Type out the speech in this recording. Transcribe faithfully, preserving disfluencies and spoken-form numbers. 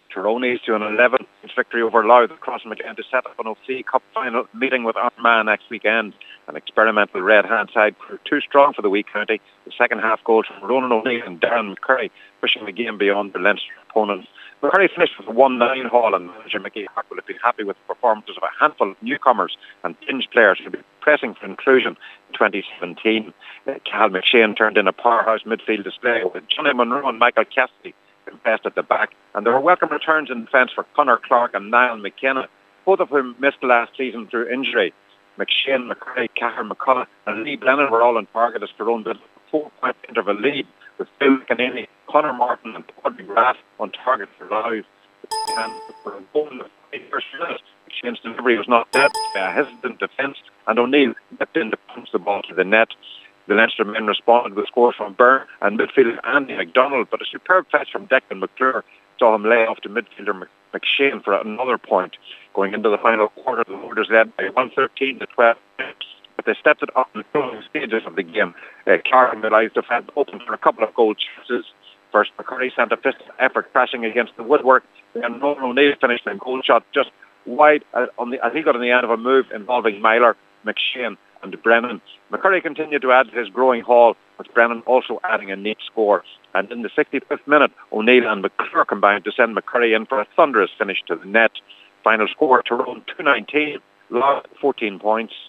Tyrone East to an eleven victory over Louth across McGinn to set up an O C Cup final meeting with Armagh next weekend. An experimental red-hand side proved too strong for the wee county. The second half goals from Ronan O'Neill and Darren McCurry pushing the game beyond their Leinster opponents. McCurry finished with a one nine haul, and manager Mickey Hart will have been happy with the performances of a handful of newcomers and fringe players who will be pressing for inclusion in twenty seventeen. Uh, Cal McShane turned in a powerhouse midfield display with Johnny Monroe and Michael Cassidy best at the back, and there were welcome returns in defence for Conor Clark and Niall McKenna, both of whom missed last season through injury. McShane, McCurry, Cahir McCullough and Lee Brennan were all on target as Tyrone built a four-point interval lead, with Phil McEnany, Conor Martin and Paul McGrath on target for Louth. And for a goal in the first minute, McShane's delivery was not dead, a hesitant defence, and O'Neill stepped in to punch the ball to the net. The Leinster men responded with scores from Byrne and midfielder Andy McDonald, but a superb fetch from Declan McClure saw him lay off to midfielder McShane for another point. Going into the final quarter, the Warriors led by one thirteen to twelve, but they stepped it up in the closing stages of the game. Uh, Clark and Eli's defence opened for a couple of goal chances. First, McCurry sent a fist effort crashing against the woodwork, and Ronan O'Neill finished a goal shot just wide, uh, on the, I think, on the end of a move involving Myler, McShane and Brennan. McCurry continued to add to his growing haul, with Brennan also adding a neat score. And in the sixty-fifth minute, O'Neill and McClure combined to send McCurry in for a thunderous finish to the net. Final score, Tyrone two nineteen, Louth fourteen points.